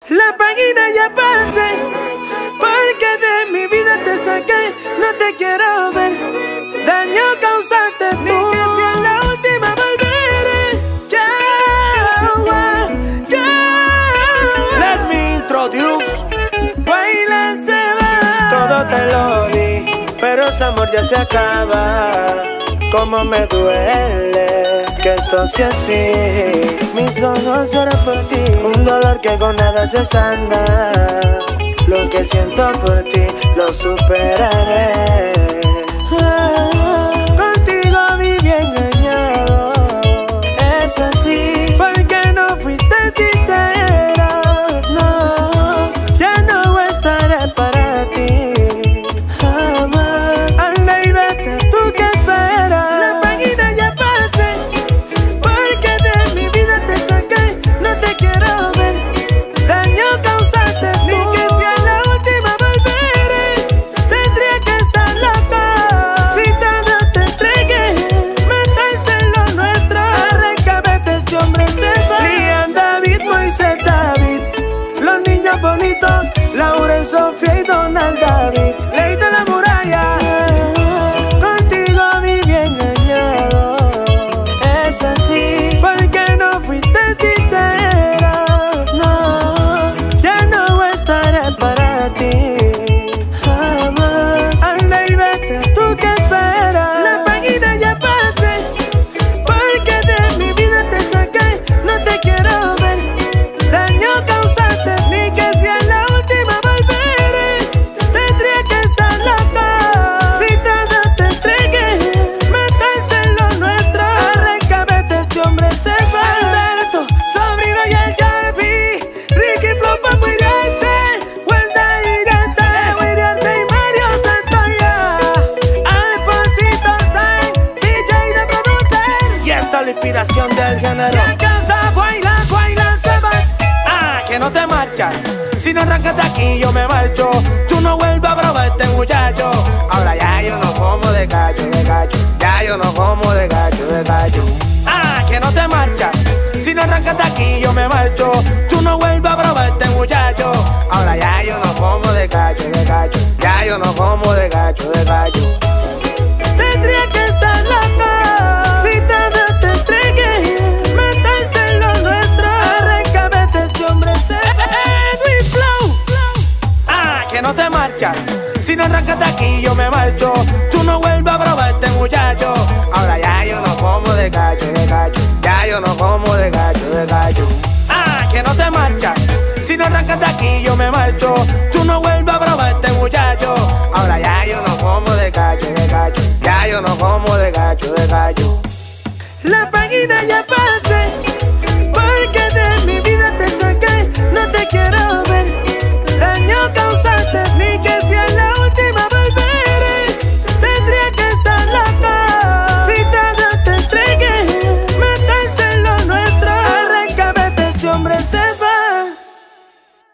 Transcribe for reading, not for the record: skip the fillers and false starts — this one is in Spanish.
La página ya pasé, porque de mi vida te saqué. No te quiero ver, daño causaste tú. Ni que sea la última volveré. Let me introduce. Baila se va. Todo te lo di, pero ese amor ya se acaba. Cómo me duele que esto sea así. Mis ojos lloran por ti, un dolor que con nada se sana. Lo que siento por ti lo superaré. Contigo viví engañado, es así, porque no fuiste sincera. No, ya no estaré para ti jamás. Anda y vete, tú que esperas. La página ya pasé, porque de mi vida te saqué. No te quiero ver, daño causaste tú. Ni que sea la última volveré. Tendría que estar loca si todo te entregué. Mataste lo nuestro, Arráncate, este hombre se va. Lian, David, Moisés, David, Los niños bonitos, Lauren, Sofía y Donald David. Ley de la muralla. Contigo viví engañado, es así, Porque no fuiste sincera. no, ya no estaré para ti jamás. Anda y vete, tú que esperas. La página ya pasé, porque de mi vida te saqué. No te quiero ver, daño causaste. Ni que sea la última volveré. Tendría que estar loca si todo te entregué. Mataste lo nuestro, Arráncate, este hombre se va. Alberto, sobrino y el Jarvis, Ricky Flow pa' Guiriarte, Huelda Irante, Guiriarte y Mario Santoya, Alfonsito Sainz, DJ de producer. Y esta es la inspiración del género. Ya canta, baila, se va. Que no te marchas, si no arrancas de aquí yo me marcho. Tú no vuelvas a probar este muchacho. Ahora ya yo no como de gallo. Ya yo no como de gallo. Que no te marchas, si no arrancas de aquí yo me marcho. Tú no vuelvas a probar este muchacho. Ahora ya yo no como de gallo. Ya yo no como de gallo. Tendría que estar loca si todo te entregué. Mataste lo nuestro, Arráncate, este hombre se Edwin Flow. Que no te marchas, si no arrancas de aquí yo me marcho. Tú no vuelvas a probar este muchacho. Ahora ya yo no como de gallo. Ya yo no como de gallo. Que no te marchas, si no arrancas de aquí yo me marcho. Tú no vuelvas a probar este muchacho. Ahora ya yo no como de gallo. Ya yo no como de gallo. La página ya pasó.